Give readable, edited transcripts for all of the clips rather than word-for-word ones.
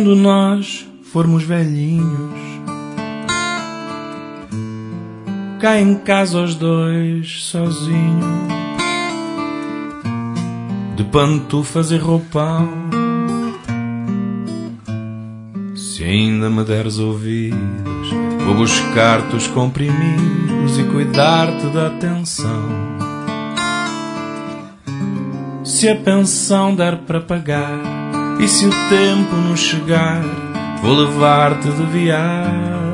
Quando nós formos velhinhos, cá em casa os dois sozinhos, de pantufas e roupão, se ainda me deres ouvidos, vou buscar-te os comprimidos e cuidar-te da atenção. Se a pensão der para pagar e se o tempo nos chegar, vou levar-te de viagem.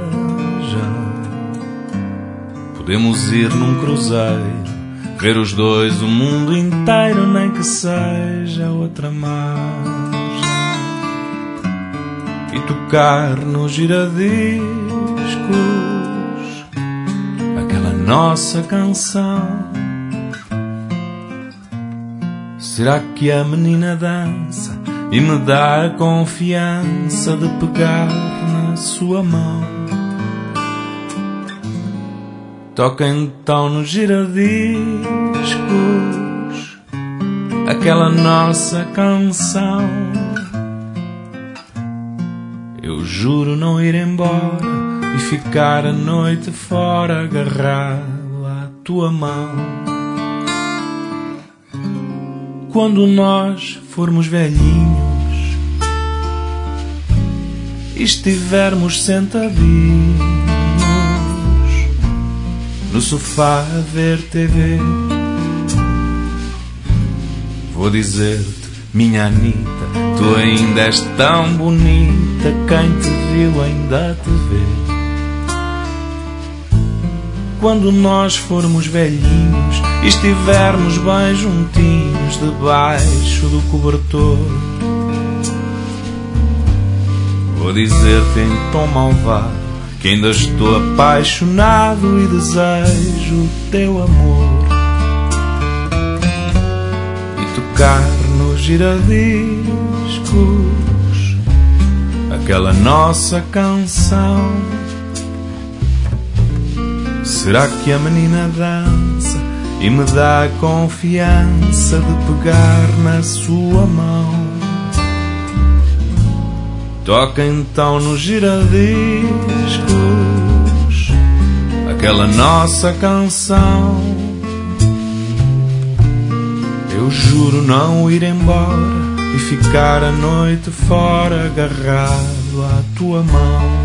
Podemos ir num cruzeiro, ver os dois o mundo inteiro, nem que seja outra margem, e tocar nos giradiscos aquela nossa canção. Será que a menina dança e me dá a confiança de pegar na sua mão? Toca então nos giradiscos aquela nossa canção. Eu juro não ir embora e ficar a noite fora, agarrado à tua mão. Quando nós formos velhinhos e estivermos sentadinhos no sofá a ver TV, vou dizer-te, minha Anita, tu ainda és tão bonita, quem te viu ainda te vê. Quando nós formos velhinhos e estivermos bem juntinhos debaixo do cobertor, vou dizer-te em tom malvado que ainda estou apaixonado e desejo o teu amor, e tocar nos giradiscos aquela nossa canção. Será que a menina dança e me dá a confiança de pegar na sua mão? Toca então nos giradiscos aquela nossa canção. Eu juro não ir embora e ficar a noite fora, agarrado à tua mão.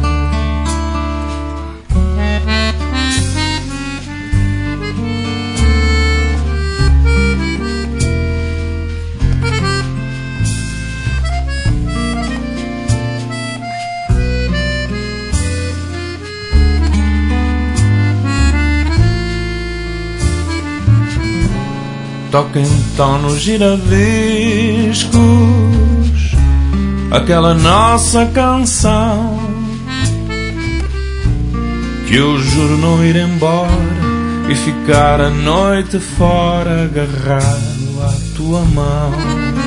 Toca então nos giradiscos aquela nossa canção, que eu juro não ir embora e ficar a noite fora, agarrado à tua mão.